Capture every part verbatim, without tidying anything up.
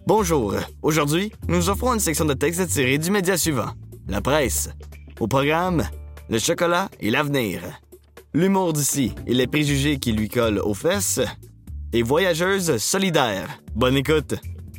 Bonjour. Aujourd'hui, nous offrons une section de texte tirée du média suivant, la presse. Au programme, le chocolat et l'avenir. L'humour d'ici et les préjugés qui lui collent aux fesses. Et voyageuse solidaire. Bonne écoute.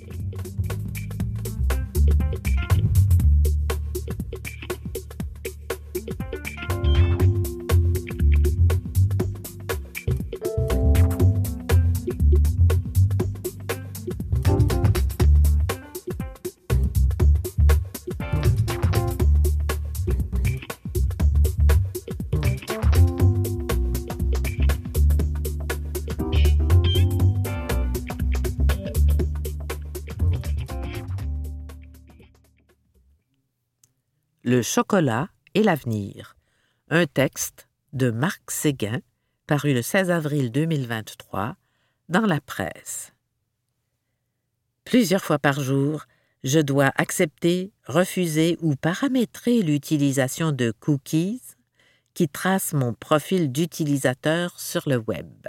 Le chocolat et l'avenir, un texte de Marc Séguin, paru le seize avril deux mille vingt-trois, dans la presse. Plusieurs fois par jour, je dois accepter, refuser ou paramétrer l'utilisation de cookies qui tracent mon profil d'utilisateur sur le web.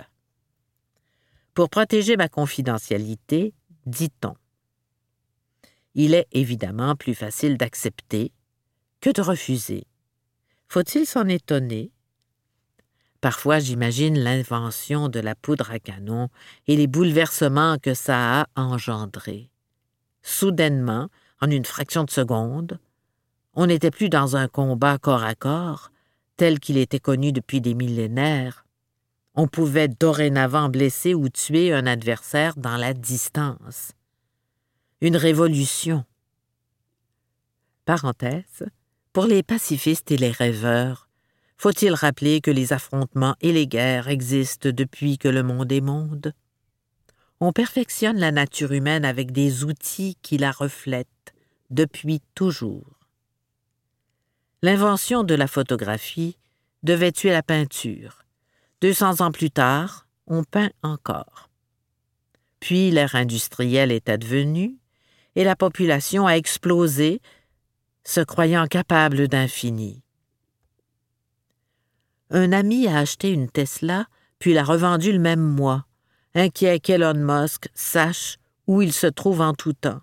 Pour protéger ma confidentialité, dit-on. Il est évidemment plus facile d'accepter que de refuser. Faut-il s'en étonner? Parfois, j'imagine l'invention de la poudre à canon et les bouleversements que ça a engendrés. Soudainement, en une fraction de seconde, on n'était plus dans un combat corps à corps, tel qu'il était connu depuis des millénaires. On pouvait dorénavant blesser ou tuer un adversaire dans la distance. Une révolution. Parenthèse. Pour les pacifistes et les rêveurs, faut-il rappeler que les affrontements et les guerres existent depuis que le monde est monde? On perfectionne la nature humaine avec des outils qui la reflètent depuis toujours. L'invention de la photographie devait tuer la peinture. Deux cents ans plus tard, on peint encore. Puis l'ère industrielle est advenue et la population a explosé, se croyant capable d'infini. Un ami a acheté une Tesla, puis l'a revendue le même mois, inquiet qu'Elon Musk sache où il se trouve en tout temps.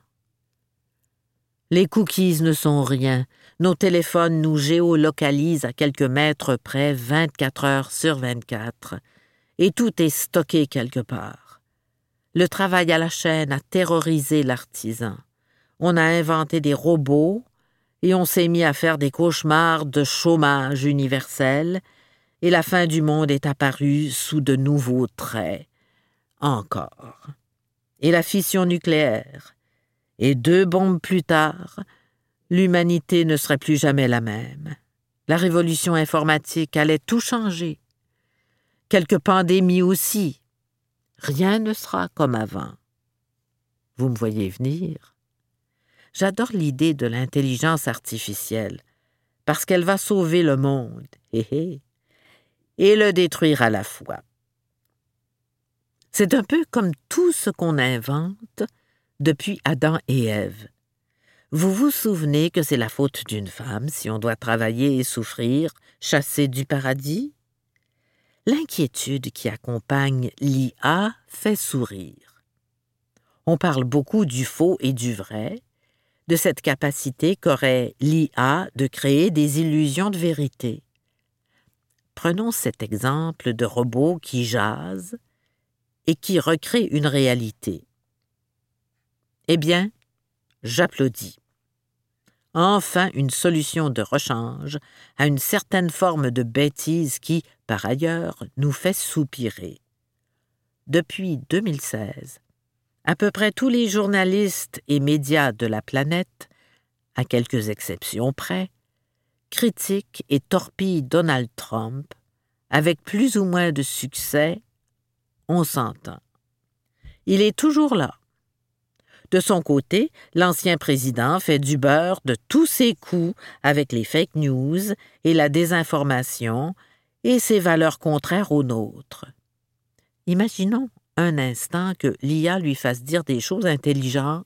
Les cookies ne sont rien. Nos téléphones nous géolocalisent à quelques mètres près vingt-quatre heures sur vingt-quatre, et tout est stocké quelque part. Le travail à la chaîne a terrorisé l'artisan. On a inventé des robots, et on s'est mis à faire des cauchemars de chômage universel, et la fin du monde est apparue sous de nouveaux traits. Encore. Et la fission nucléaire. Et deux bombes plus tard, l'humanité ne serait plus jamais la même. La révolution informatique allait tout changer. Quelques pandémies aussi. Rien ne sera comme avant. Vous me voyez venir? J'adore l'idée de l'intelligence artificielle, parce qu'elle va sauver le monde, hé hé, et le détruire à la fois. C'est un peu comme tout ce qu'on invente depuis Adam et Ève. Vous vous souvenez que c'est la faute d'une femme si on doit travailler et souffrir, chasser du paradis? L'inquiétude qui accompagne l'I A fait sourire. On parle beaucoup du faux et du vrai, de cette capacité qu'aurait l'I A de créer des illusions de vérité. Prenons cet exemple de robot qui jase et qui recrée une réalité. Eh bien, j'applaudis. Enfin une solution de rechange à une certaine forme de bêtise qui, par ailleurs, nous fait soupirer. Depuis deux mille seize, à peu près tous les journalistes et médias de la planète, à quelques exceptions près, critiquent et torpillent Donald Trump, avec plus ou moins de succès, on s'entend. Il est toujours là. De son côté, l'ancien président fait du beurre de tous ses coups avec les fake news et la désinformation et ses valeurs contraires aux nôtres. Imaginons un instant que l'I A lui fasse dire des choses intelligentes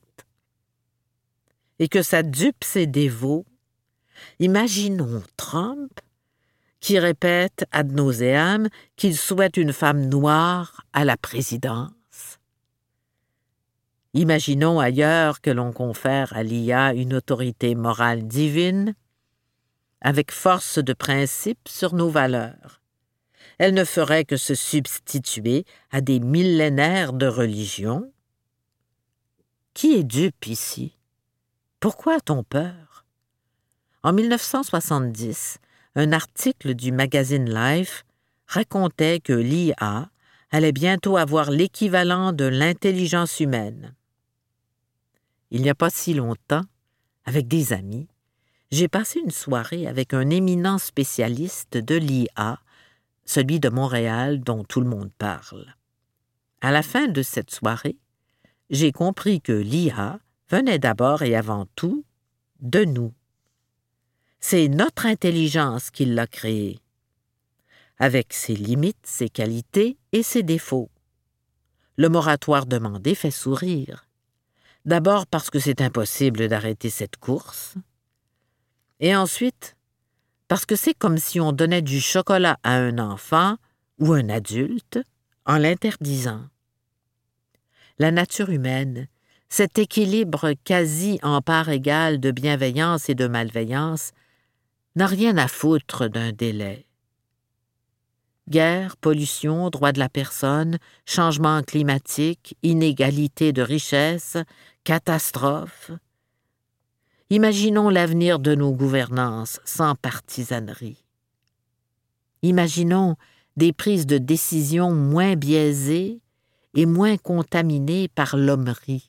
et que ça dupe ses dévots. Imaginons Trump qui répète ad nauseam qu'il souhaite une femme noire à la présidence. Imaginons ailleurs que l'on confère à l'I A une autorité morale divine, avec force de principe sur nos valeurs. Elle ne ferait que se substituer à des millénaires de religion. Qui est dupe ici? Pourquoi a-t-on peur? En mille neuf cent soixante-dix, un article du magazine Life racontait que l'I A allait bientôt avoir l'équivalent de l'intelligence humaine. Il n'y a pas si longtemps, avec des amis, j'ai passé une soirée avec un éminent spécialiste de l'I A, celui de Montréal dont tout le monde parle. À la fin de cette soirée, j'ai compris que l'I A venait d'abord et avant tout de nous. C'est notre intelligence qui l'a créée, avec ses limites, ses qualités et ses défauts. Le moratoire demandé fait sourire. D'abord parce que c'est impossible d'arrêter cette course, et ensuite parce que c'est comme si on donnait du chocolat à un enfant ou un adulte en l'interdisant. La nature humaine, cet équilibre quasi en part égale de bienveillance et de malveillance, n'a rien à foutre d'un délai. Guerre, pollution, droits de la personne, changement climatique, inégalité de richesse, catastrophe. Imaginons l'avenir de nos gouvernances sans partisanerie. Imaginons des prises de décision moins biaisées et moins contaminées par l'hommerie.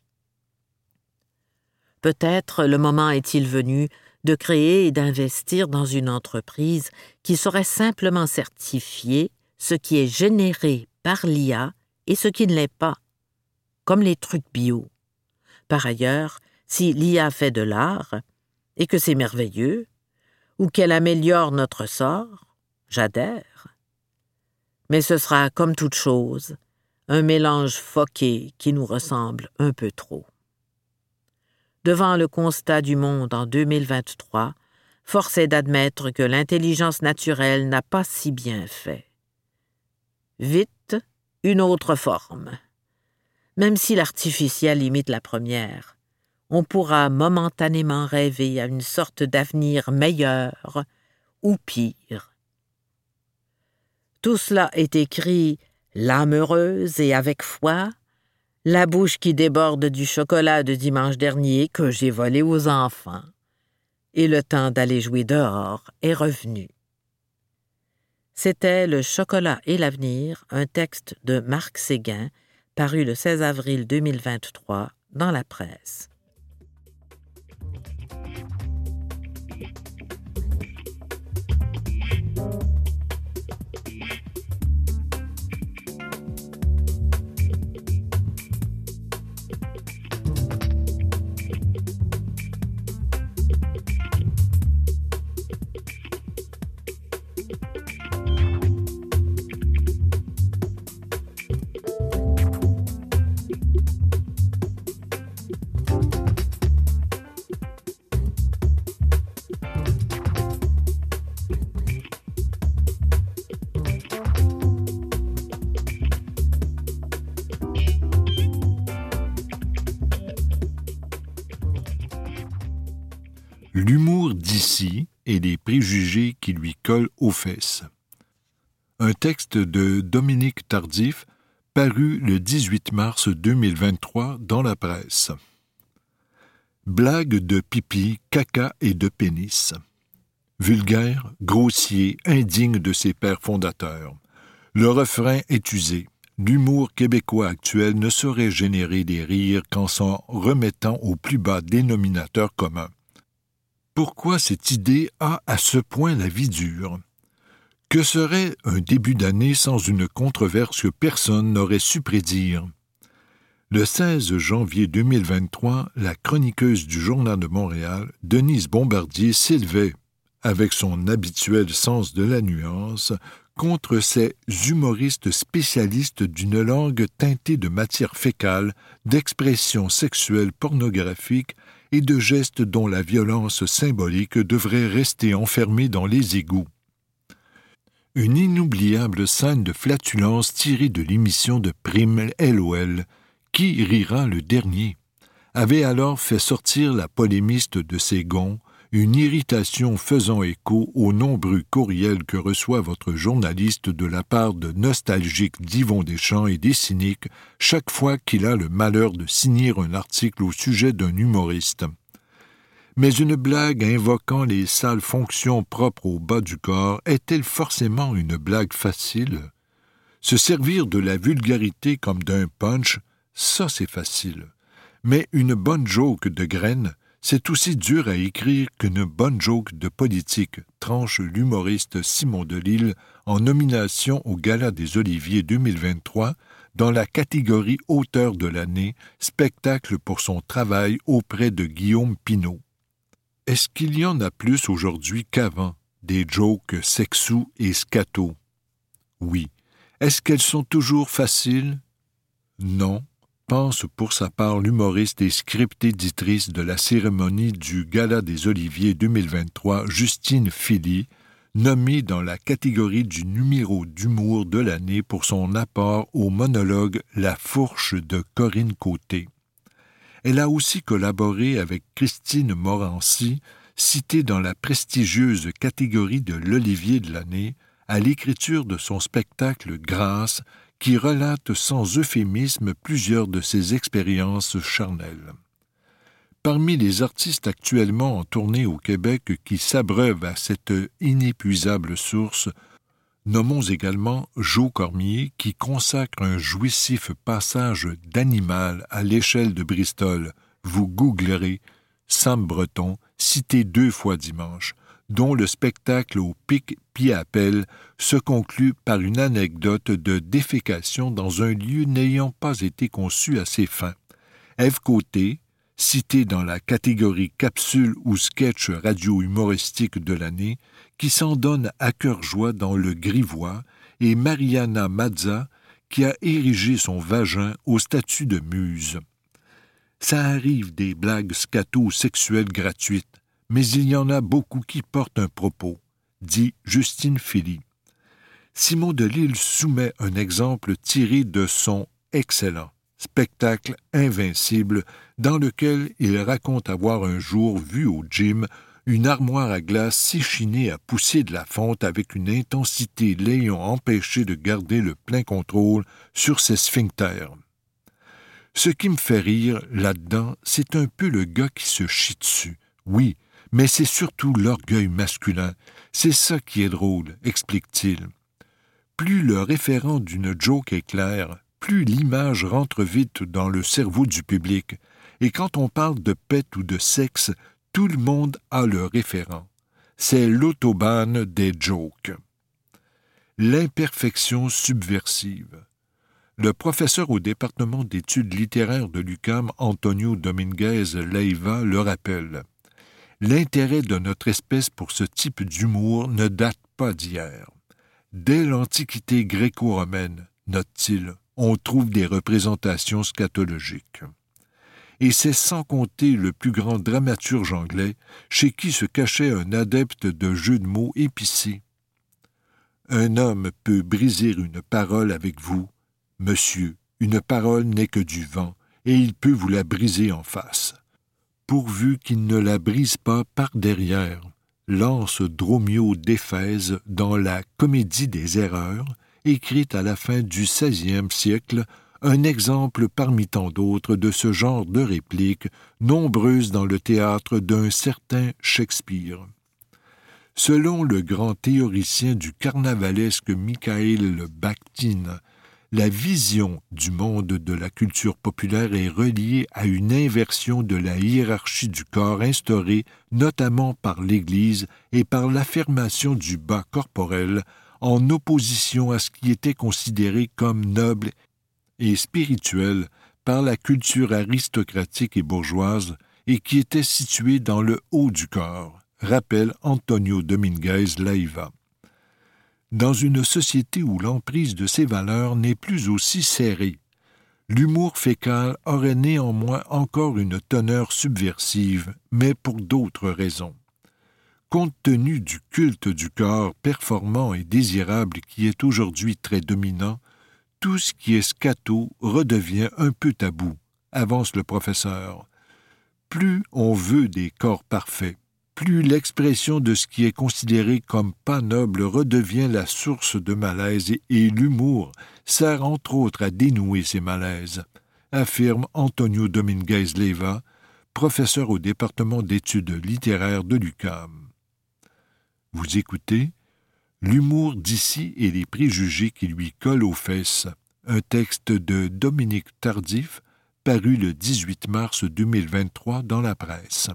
Peut-être le moment est-il venu de créer et d'investir dans une entreprise qui saurait simplement certifier ce qui est généré par l'I A et ce qui ne l'est pas, comme les trucs bio. Par ailleurs, si l'I A fait de l'art et que c'est merveilleux, ou qu'elle améliore notre sort, j'adhère. Mais ce sera, comme toute chose, un mélange foqué qui nous ressemble un peu trop. Devant le constat du monde en deux mille vingt-trois, force est d'admettre que l'intelligence naturelle n'a pas si bien fait. Vite, une autre forme. Même si l'artificiel imite la première, on pourra momentanément rêver à une sorte d'avenir meilleur ou pire. Tout cela est écrit l'âme heureuse et avec foi, la bouche qui déborde du chocolat de dimanche dernier que j'ai volé aux enfants, et le temps d'aller jouer dehors est revenu. C'était Le chocolat et l'avenir, un texte de Marc Séguin, paru le seize avril deux mille vingt-trois dans la presse. L'humour d'ici et les préjugés qui lui collent aux fesses. Un texte de Dominique Tardif, paru le dix-huit mars deux mille vingt-trois dans la presse. Blague de pipi, caca et de pénis. Vulgaire, grossier, indigne de ses pères fondateurs. Le refrain est usé. L'humour québécois actuel ne saurait générer des rires qu'en s'en remettant au plus bas dénominateur commun. Pourquoi cette idée a à ce point la vie dure? Que serait un début d'année sans une controverse que personne n'aurait su prédire? Le seize janvier deux mille vingt-trois, la chroniqueuse du Journal de Montréal, Denise Bombardier, s'élevait, avec son habituel sens de la nuance, contre ces humoristes spécialistes d'une langue teintée de matière fécale, d'expressions sexuelles pornographiques et de gestes dont la violence symbolique devrait rester enfermée dans les égouts. Une inoubliable scène de flatulence tirée de l'émission de Prime L O L. Qui rira le dernier? avait alors fait sortir la polémiste de ses gonds, une irritation faisant écho aux nombreux courriels que reçoit votre journaliste de la part de nostalgiques d'Yvon Deschamps et des cyniques chaque fois qu'il a le malheur de signer un article au sujet d'un humoriste. Mais une blague invoquant les sales fonctions propres au bas du corps est-elle forcément une blague facile? Se servir de la vulgarité comme d'un punch, ça c'est facile. Mais une bonne joke de graine, c'est aussi dur à écrire qu'une bonne joke de politique, tranche l'humoriste Simon Delille en nomination au Gala des Oliviers deux mille vingt-trois dans la catégorie Auteur de l'année, spectacle pour son travail auprès de Guillaume Pinault. Est-ce qu'il y en a plus aujourd'hui qu'avant, des jokes sexous et scato? Oui. Est-ce qu'elles sont toujours faciles? Non. Pense pour sa part l'humoriste et script-éditrice de la cérémonie du Gala des Oliviers deux mille vingt-trois, Justine Philly, nommée dans la catégorie du numéro d'humour de l'année pour son apport au monologue « La fourche » de Corinne Côté. Elle a aussi collaboré avec Christine Morancy, citée dans la prestigieuse catégorie de l'Olivier de l'année, à l'écriture de son spectacle « Grâce », qui relate sans euphémisme plusieurs de ses expériences charnelles. Parmi les artistes actuellement en tournée au Québec qui s'abreuvent à cette inépuisable source, nommons également Joe Cormier qui consacre un jouissif passage d'animal à l'échelle de Bristol. Vous googlerez Sam Breton, cité deux fois dimanche, dont le spectacle au pic pied-à-pelle se conclut par une anecdote de défécation dans un lieu n'ayant pas été conçu à ses fins. Ève Côté, citée dans la catégorie capsule ou sketch radio-humoristique de l'année, qui s'en donne à cœur joie dans le Grivois, et Mariana Mazza, qui a érigé son vagin au statut de muse. Ça arrive des blagues scato-sexuelles gratuites, mais il y en a beaucoup qui portent un propos, dit Justine Philly. Simon Delille soumet un exemple tiré de son excellent spectacle Invincible, dans lequel il raconte avoir un jour vu au gym une armoire à glace s'échiner à pousser de la fonte avec une intensité l'ayant empêché de garder le plein contrôle sur ses sphincters. Ce qui me fait rire là-dedans, c'est un peu le gars qui se chie dessus. Oui, mais c'est surtout l'orgueil masculin. C'est ça qui est drôle, explique-t-il. Plus le référent d'une joke est clair, plus l'image rentre vite dans le cerveau du public. Et quand on parle de pète ou de sexe, tout le monde a le référent. C'est l'autobahn des jokes. L'imperfection subversive. Le professeur au département d'études littéraires de l'U Q A M, Antonio Dominguez Leiva, le rappelle. L'intérêt de notre espèce pour ce type d'humour ne date pas d'hier. Dès l'Antiquité gréco-romaine, note-t-il, on trouve des représentations scatologiques. Et c'est sans compter le plus grand dramaturge anglais, chez qui se cachait un adepte de jeux de mots épicés. Un homme peut briser une parole avec vous. Monsieur, une parole n'est que du vent, et il peut vous la briser en face. Pourvu qu'il ne la brise pas par derrière, lance Dromio d'Éphèse dans la Comédie des erreurs, écrite à la fin du seizième siècle, un exemple parmi tant d'autres de ce genre de répliques, nombreuses dans le théâtre d'un certain Shakespeare. Selon le grand théoricien du carnavalesque Michael Bakhtin, la vision du monde de la culture populaire est reliée à une inversion de la hiérarchie du corps instaurée notamment par l'Église et par l'affirmation du bas corporel en opposition à ce qui était considéré comme noble et spirituel par la culture aristocratique et bourgeoise et qui était situé dans le haut du corps, rappelle Antonio Dominguez Leiva. Dans une société où l'emprise de ces valeurs n'est plus aussi serrée, l'humour fécal aurait néanmoins encore une teneur subversive, mais pour d'autres raisons. Compte tenu du culte du corps performant et désirable qui est aujourd'hui très dominant, tout ce qui est scato redevient un peu tabou, avance le professeur, Plus on veut des corps parfaits, plus l'expression de ce qui est considéré comme pas noble redevient la source de malaise et, et l'humour sert entre autres à dénouer ces malaises, affirme Antonio Dominguez Leyva, professeur au département d'études littéraires de l'U Q A M. Vous écoutez L'humour d'ici et les préjugés qui lui collent aux fesses, un texte de Dominique Tardif, paru le dix-huit mars deux mille vingt-trois dans la presse.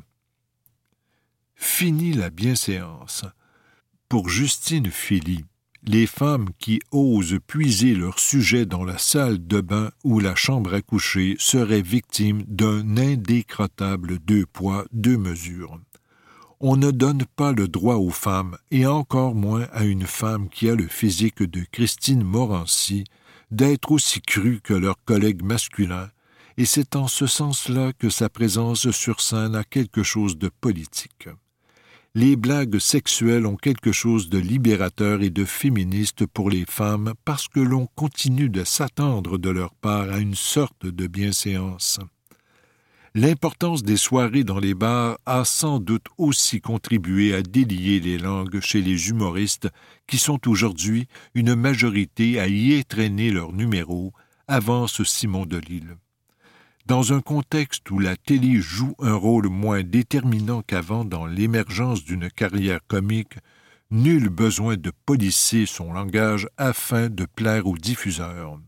Fini la bienséance. Pour Justine Philly, les femmes qui osent puiser leur sujet dans la salle de bain ou la chambre à coucher seraient victimes d'un indécrottable deux poids, deux mesures. On ne donne pas le droit aux femmes, et encore moins à une femme qui a le physique de Christine Morancy, d'être aussi crue que leurs collègues masculins, et c'est en ce sens-là que sa présence sur scène a quelque chose de politique. Les blagues sexuelles ont quelque chose de libérateur et de féministe pour les femmes parce que l'on continue de s'attendre de leur part à une sorte de bienséance. L'importance des soirées dans les bars a sans doute aussi contribué à délier les langues chez les humoristes qui sont aujourd'hui une majorité à y étrenner leurs numéros, avance Simon Delille. Dans un contexte où la télé joue un rôle moins déterminant qu'avant dans l'émergence d'une carrière comique, nul besoin de polisser son langage afin de plaire aux diffuseurs.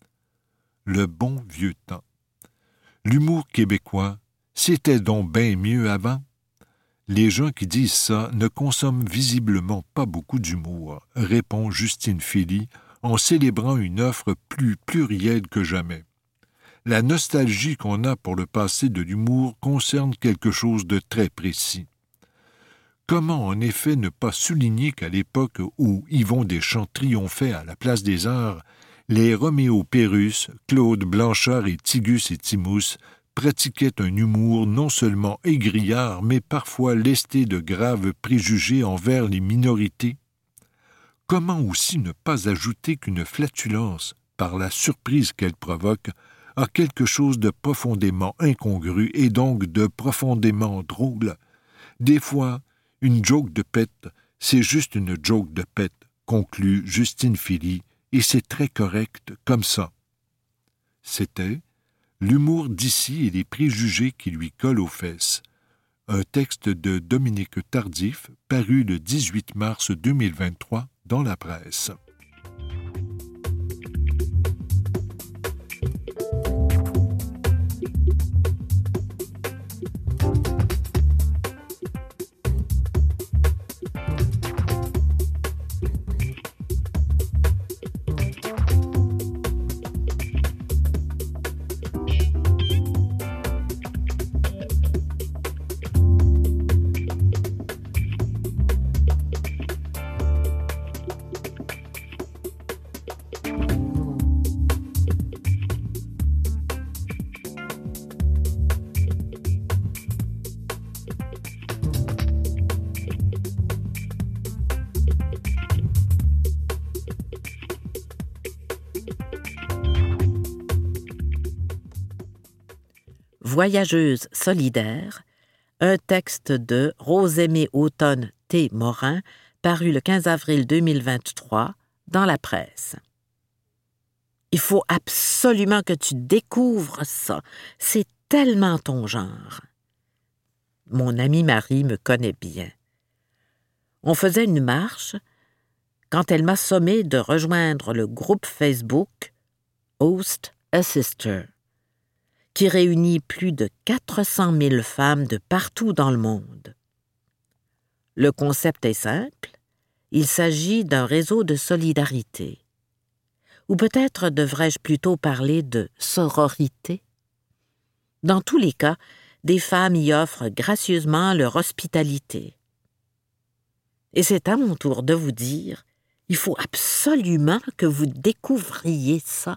Le bon vieux temps. L'humour québécois, c'était donc bien mieux avant? Les gens qui disent ça ne consomment visiblement pas beaucoup d'humour, répond Justine Philly en célébrant une offre plus plurielle que jamais. La nostalgie qu'on a pour le passé de l'humour concerne quelque chose de très précis. Comment en effet ne pas souligner qu'à l'époque où Yvon Deschamps triomphait à la Place des Arts, les Roméo Pérus, Claude Blanchard et Tigus et Timous pratiquaient un humour non seulement égrillard, mais parfois lesté de graves préjugés envers les minorités? Comment aussi ne pas ajouter qu'une flatulence, par la surprise qu'elle provoque, a quelque chose de profondément incongru et donc de profondément drôle? Des fois, une joke de pète, c'est juste une joke de pète, conclut Justine Philly, et c'est très correct comme ça. C'était L'humour d'ici et les préjugés qui lui collent aux fesses, un texte de Dominique Tardif, paru le dix-huit mars deux mille vingt-trois dans la presse. Voyageuse solidaire, un texte de Rose-Aimée Automne T. Morin, paru le quinze avril deux mille vingt-trois dans la presse. Il faut absolument que tu découvres ça. C'est tellement ton genre. Mon amie Marie me connaît bien. On faisait une marche quand elle m'a sommé de rejoindre le groupe Facebook Host a Sister, qui réunit plus de quatre cent mille femmes de partout dans le monde. Le concept est simple, il s'agit d'un réseau de solidarité. Ou peut-être devrais-je plutôt parler de sororité? Dans tous les cas, des femmes y offrent gracieusement leur hospitalité. Et c'est à mon tour de vous dire, il faut absolument que vous découvriez ça.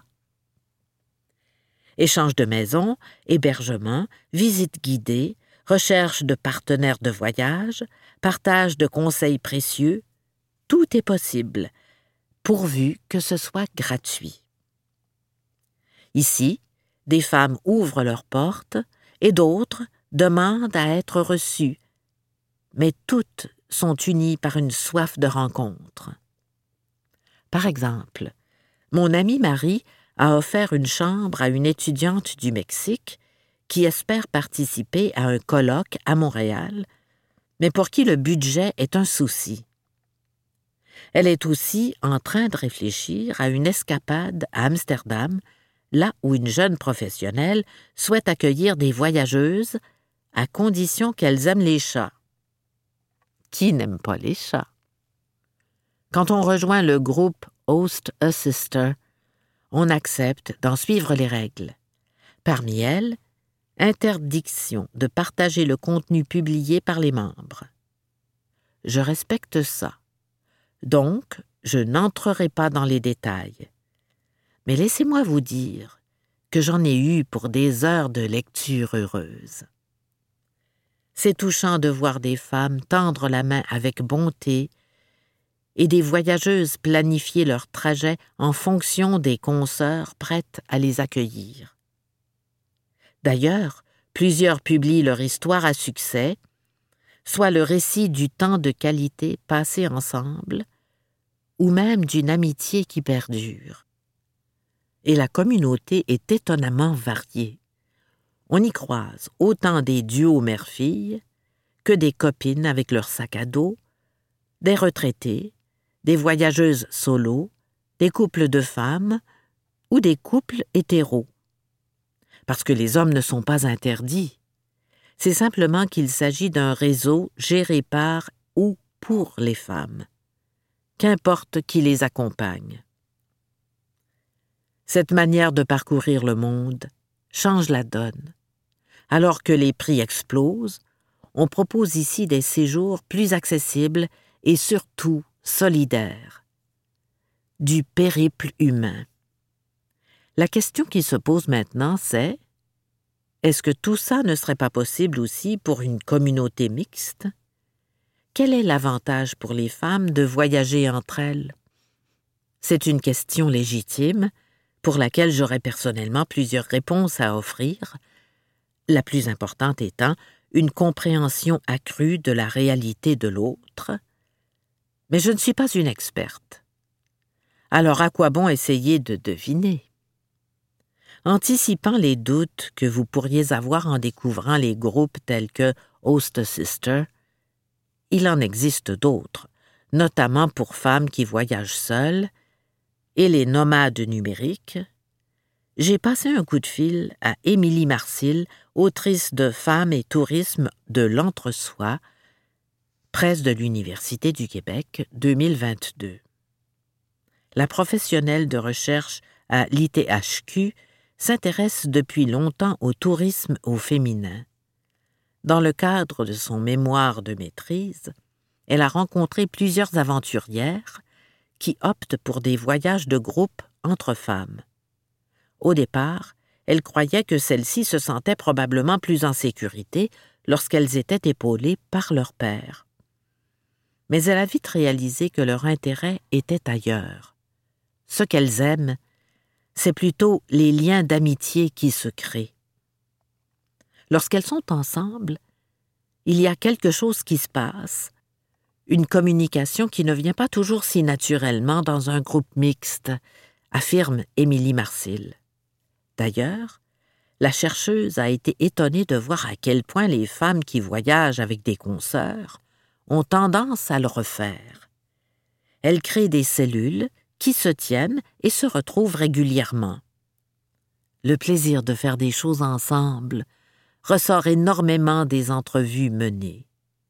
Échange de maison, hébergement, visite guidée, recherche de partenaires de voyage, partage de conseils précieux, tout est possible, pourvu que ce soit gratuit. Ici, des femmes ouvrent leurs portes et d'autres, demandent à être reçues, mais toutes sont unies par une soif de rencontre. Par exemple, mon amie Marie a offert une chambre à une étudiante du Mexique qui espère participer à un colloque à Montréal, mais pour qui le budget est un souci. Elle est aussi en train de réfléchir à une escapade à Amsterdam, là où une jeune professionnelle souhaite accueillir des voyageuses à condition qu'elles aiment les chats. Qui n'aime pas les chats? Quand on rejoint le groupe Host a Sister, on accepte d'en suivre les règles. Parmi elles, interdiction de partager le contenu publié par les membres. Je respecte ça. Donc, je n'entrerai pas dans les détails. Mais laissez-moi vous dire que j'en ai eu pour des heures de lecture heureuse. C'est touchant de voir des femmes tendre la main avec bonté et des voyageuses planifier leur trajet en fonction des consoeurs prêtes à les accueillir. D'ailleurs, plusieurs publient leur histoire à succès, soit le récit du temps de qualité passé ensemble, ou même d'une amitié qui perdure. Et la communauté est étonnamment variée. On y croise autant des duos mère-fille que des copines avec leur sac à dos, des retraités, des voyageuses solo, des couples de femmes ou des couples hétéros. Parce que les hommes ne sont pas interdits. C'est simplement qu'il s'agit d'un réseau géré par ou pour les femmes. Qu'importe qui les accompagne. Cette manière de parcourir le monde change la donne. Alors que les prix explosent, on propose ici des séjours plus accessibles et surtout solidaires. Du périple humain. La question qui se pose maintenant, c'est: est-ce que tout ça ne serait pas possible aussi pour une communauté mixte? Quel est l'avantage pour les femmes de voyager entre elles? C'est une question légitime, pour laquelle j'aurais personnellement plusieurs réponses à offrir, la plus importante étant une compréhension accrue de la réalité de l'autre. Mais je ne suis pas une experte. Alors à quoi bon essayer de deviner? Anticipant les doutes que vous pourriez avoir en découvrant les groupes tels que Host a Sister, il en existe d'autres, notamment pour femmes qui voyagent seules, et les nomades numériques. J'ai passé un coup de fil à Émilie Marcil, autrice de Femmes et tourisme de l'Entre-soi, presse de l'Université du Québec, deux mille vingt-deux. La professionnelle de recherche à l'I T H Q s'intéresse depuis longtemps au tourisme au féminin. Dans le cadre de son mémoire de maîtrise, elle a rencontré plusieurs aventurières qui optent pour des voyages de groupe entre femmes. Au départ, elle croyait que celles-ci se sentaient probablement plus en sécurité lorsqu'elles étaient épaulées par leur père. Mais elle a vite réalisé que leur intérêt était ailleurs. Ce qu'elles aiment, c'est plutôt les liens d'amitié qui se créent. Lorsqu'elles sont ensemble, il y a quelque chose qui se passe, une communication qui ne vient pas toujours si naturellement dans un groupe mixte, affirme Émilie Marcil. D'ailleurs, la chercheuse a été étonnée de voir à quel point les femmes qui voyagent avec des consoeurs ont tendance à le refaire. Elles créent des cellules qui se tiennent et se retrouvent régulièrement. Le plaisir de faire des choses ensemble ressort énormément des entrevues menées.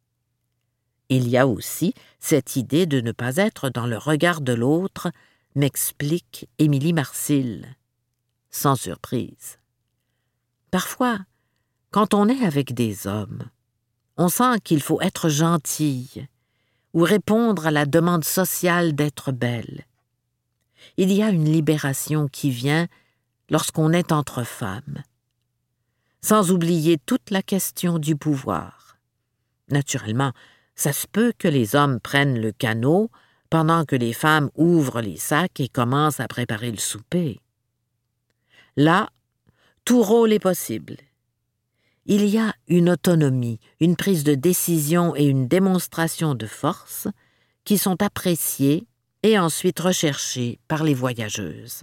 Il y a aussi cette idée de ne pas être dans le regard de l'autre, m'explique Émilie Marcil. Sans surprise. Parfois, quand on est avec des hommes, on sent qu'il faut être gentille ou répondre à la demande sociale d'être belle. Il y a une libération qui vient lorsqu'on est entre femmes. Sans oublier toute la question du pouvoir. Naturellement, ça se peut que les hommes prennent le canot pendant que les femmes ouvrent les sacs et commencent à préparer le souper. Là, tout rôle est possible. Il y a une autonomie, une prise de décision et une démonstration de force qui sont appréciées et ensuite recherchées par les voyageuses.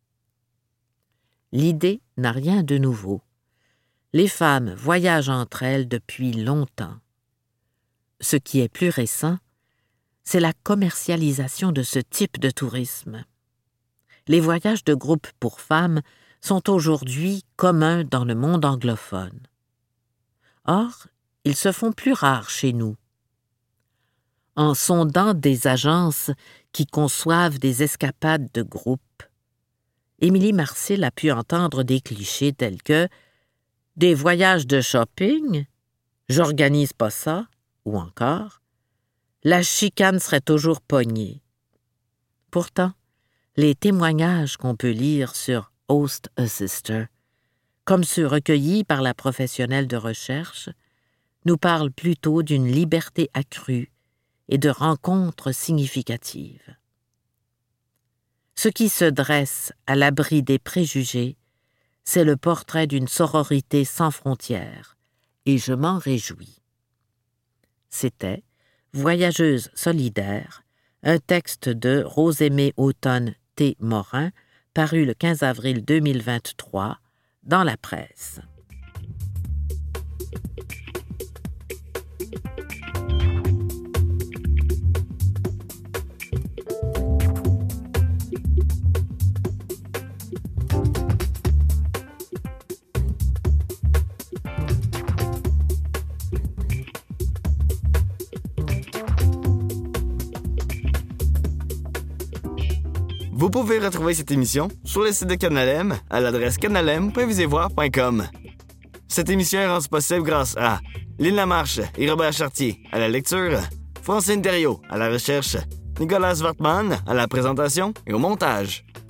L'idée n'a rien de nouveau. Les femmes voyagent entre elles depuis longtemps. Ce qui est plus récent, c'est la commercialisation de ce type de tourisme. Les voyages de groupe pour femmes sont aujourd'hui communs dans le monde anglophone. Or, ils se font plus rares chez nous. En sondant des agences qui conçoivent des escapades de groupe, Émilie Marcil a pu entendre des clichés tels que « des voyages de shopping, j'organise pas ça » ou encore « la chicane serait toujours pognée ». Pourtant, les témoignages qu'on peut lire sur Host a Sister, comme ceux recueillis par la professionnelle de recherche, nous parlent plutôt d'une liberté accrue et de rencontres significatives. Ce qui se dresse à l'abri des préjugés, c'est le portrait d'une sororité sans frontières, et je m'en réjouis. C'était Voyageuse solidaire, un texte de Rosemée Automne T. Morin, paru le quinze avril deux mille vingt-trois dans la presse. Vous pouvez retrouver cette émission sur le site de Canal M à l'adresse canalem point visivoire point com. Cette émission est rendue possible grâce à Lynn Lamarche et Robert Chartier à la lecture, Francine Thériault à la recherche, Nicolas Wartman à la présentation et au montage.